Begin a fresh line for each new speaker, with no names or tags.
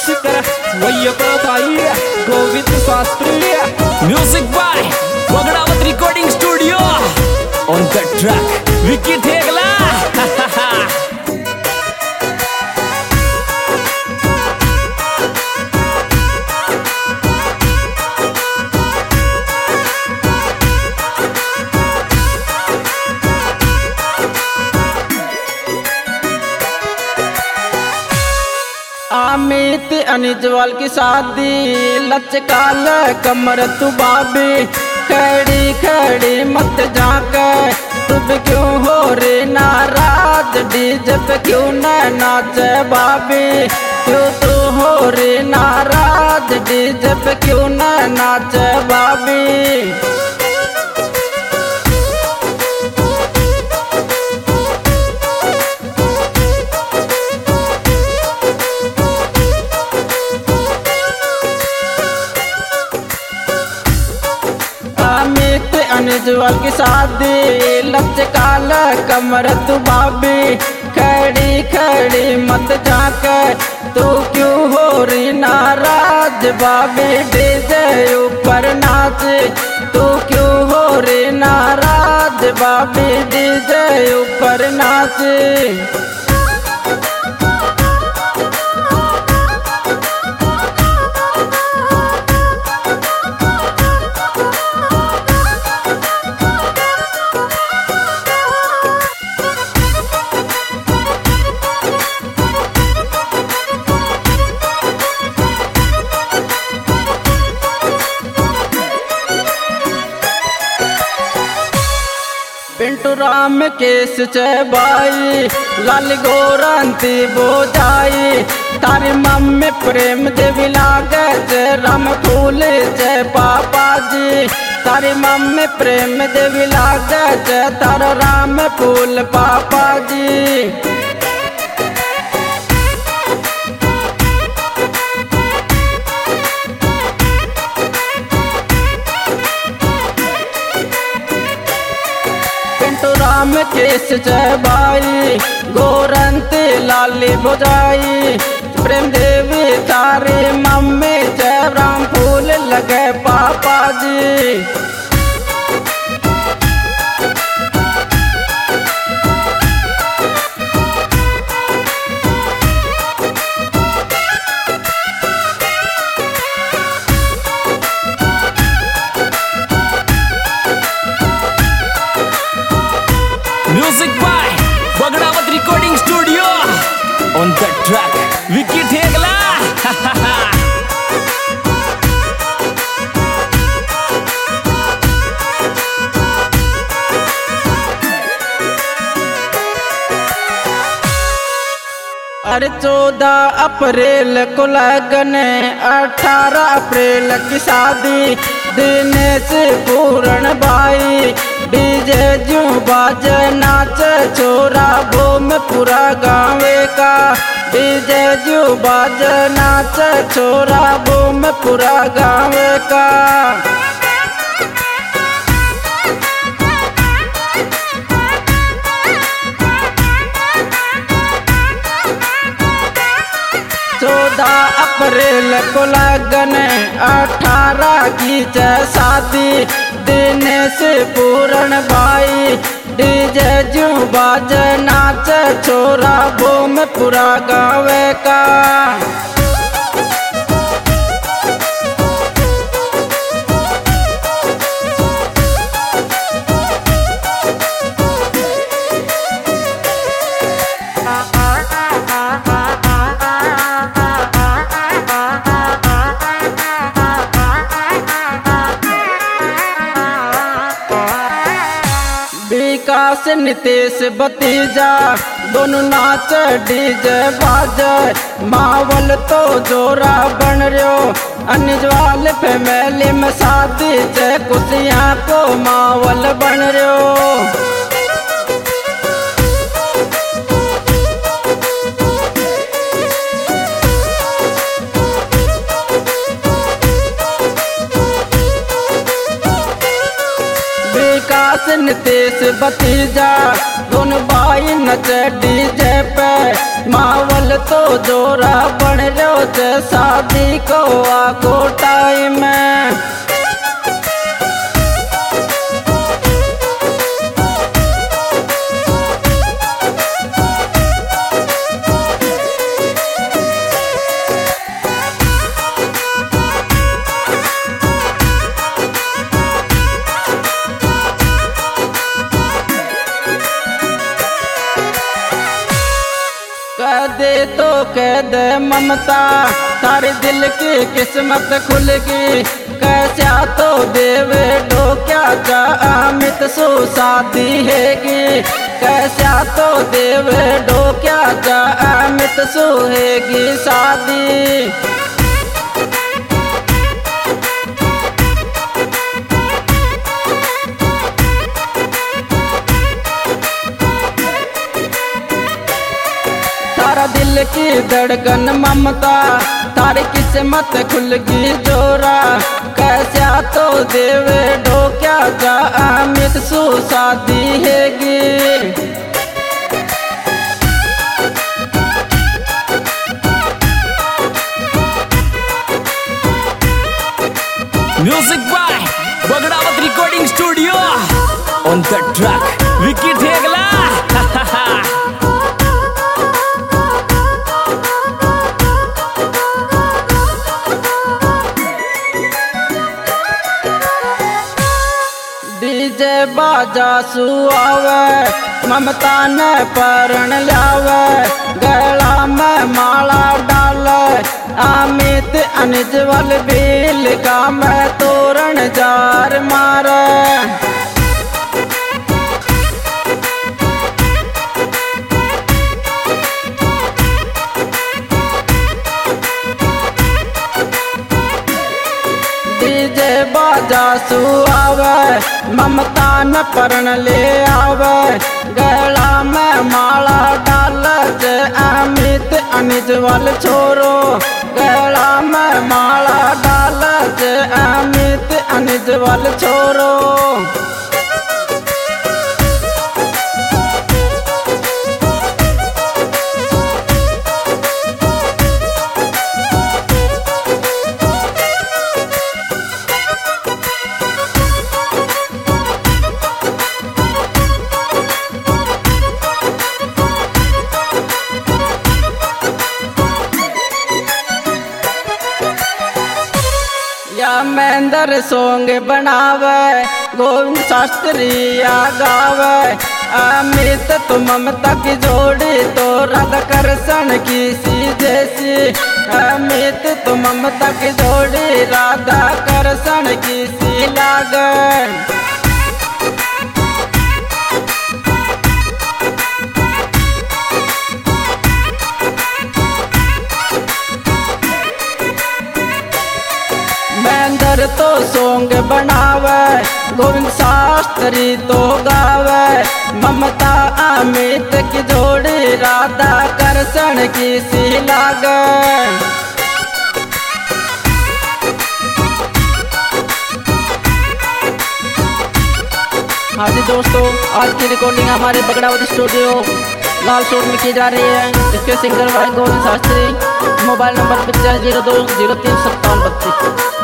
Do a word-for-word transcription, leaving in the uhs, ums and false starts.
Singer वैयप्पा भाई Govind Shastri
music by Vagdawat recording studio on the track Vicky Thegla.
Amit Anijwal की शादी लचकाल कमर तू बाबी खड़ी खड़ी मत जाके तुम क्यों हो रे नाराज डीजे पे क्यों न नाचे बाबी क्यों तू हो रे नाराज डीजे पे क्यों न नाचे बाबी। अमित अनिजवाल की शादी लचकाल कमर तू बाबी खड़ी खड़ी मत जाके तू क्यों हो रही नाराज बाबी डीजे ऊपर नाच तू क्यों हो रही नाराज बाबी डीजे ऊपर नाच। पिंटू राम केस चबाई लाल गोरंती बोझाई तारी मम्मी प्रेम देवी लागे जय राम फूल जय पापा जी तारी मम्मी प्रेम देवी लागे जय तारा राम फूल पापा जी। राम केस चबाई गोरंती लाली बुझाई प्रेम देवी तारी मम्मी जय राम फूल लगे पापा जी।
Music by Vagdawat recording studio on the track Vicky Thegla.
अरे चौदह अप्रैल को लगन अठारह अप्रैल की शादी दिनेश पूर्ण भाई डीजे जू बाज नाच छोरा बोम पूरा गाँवे का डीजे जू बाज नाच छोरा बोम पूरा गाँवे का। चौदह अप्रैल को लगन अठारह की शादी दिनेश पूर्ण भाई डीजे जू बाज नाच छोरा बोम पूरा गाँवे का। विकास नितेश भतीजा दोनों नाच डीजे बाज मावल तो जोरा बन रहो अनिजवाल फैमिली में शादी से खुशियाँ को मावल बन रहो। विकास नितेश भतीजा दोनों भाई नच डीजे पे मावल तो जोरा बन रो जे शादी को आगो टाइम। कह दे तो कह दे ममता तारे दिल की किस्मत खुलगी। कैसा तो देवे डो क्या जा अमित सो शादी हैगी। कैसा तो देवे डो क्या जा अमित सो हैगी शादी। तारा दिल की धड़कन ममता तारी किस्मत खुलगी जोरा। कैसा तो देवे डो क्या जा अमित सु शादी हैगी।
Music by Bagdawat recording studio. On the track Vicky Thegla.
DJ बाजा सुआवे ममता ने परण लावे। गला में माला डाले अमित अनिजवल बील का मैं तोरण जार मारे। डीजे बाजा सुआवे ममता न परण ले आवे। गला में माला डाल जे अमित अनिजवल छोरो। गला में माला डाल जे अमित अनिजवल छोरो। या महेंद्र सॉन्ग बनावे गोविंद शास्त्री आ गावे। अमित तो ममता की जोड़ी तो राधा कृष्ण की सी जैसी। अमित तो ममता की जोड़ी राधा कृष्ण की सी लागे। महेंद्र तो सॉन्ग बनावे गोविंद शास्त्री तो गावे। ममता अमित की जोड़ी राधा कृष्ण की सी लागे। हाँ जी दोस्तों, आज की रिकॉर्डिंग हमारे बगड़ावत स्टूडियो लाल चौक में की जा रही है। इसके सिंगर भाई गोविंद शास्त्री। मोबाइल नंबर पचास जीरो दो जीरो तीन सत्तावन बत्तीस।